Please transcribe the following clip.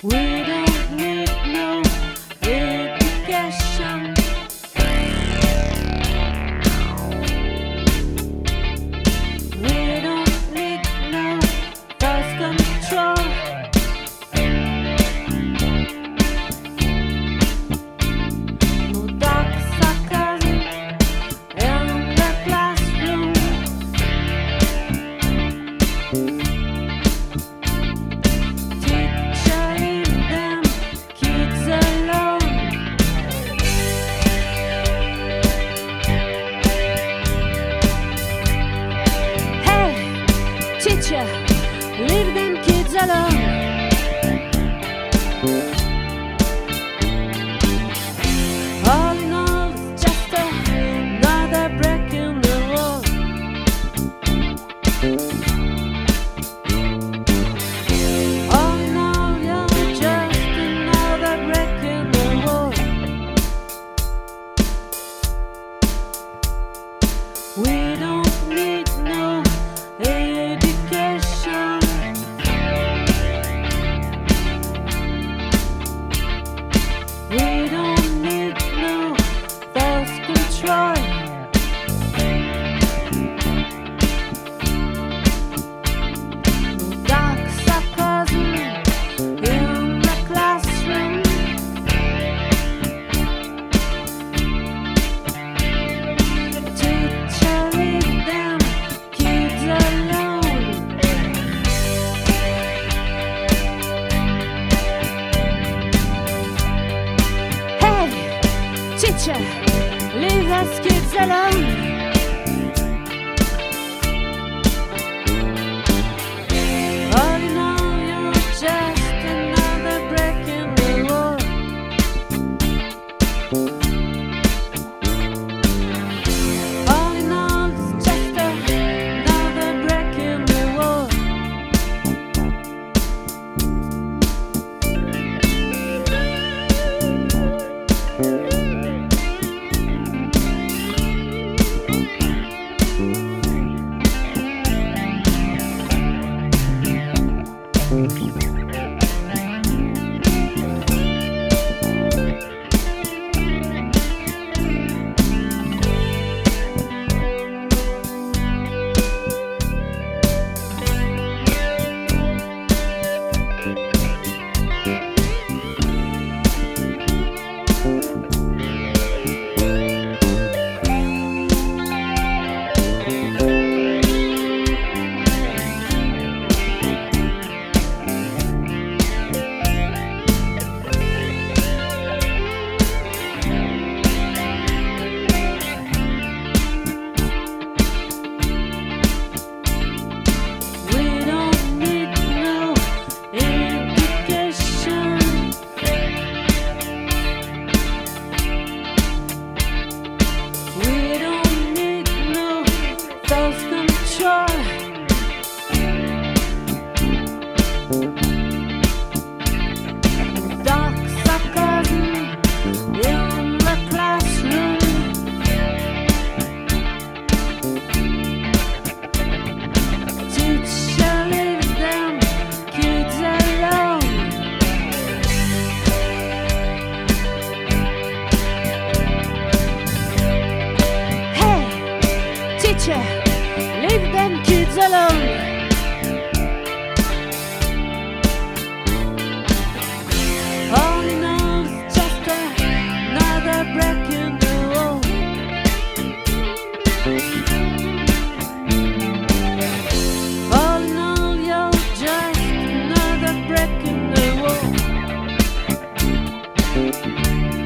We don't need no education. We don't need no thought control. No dark sarcasm in the classroom. Teacher, leave them kids alone. Hey, teacher, leave them kids alone. All in all, it's just another break in the wall. All in all, you're just another break in the wall. We don't need no education. We don't need no self-control. No dark sarcasm in the classroom. Teacher, leave them kids alone. Hey, teacher, leave us kids alone. All in all, you're just another break in the wall. All in all, it's just another break in the wall. We don't need no education. We don't need no self-control. Dark sarcasm in the classroom. Teacher, leave them kids alone. Hey, teacher, leave them kids alone. All in all, it's just another break in the wall. All in all, you're just another break in the wall.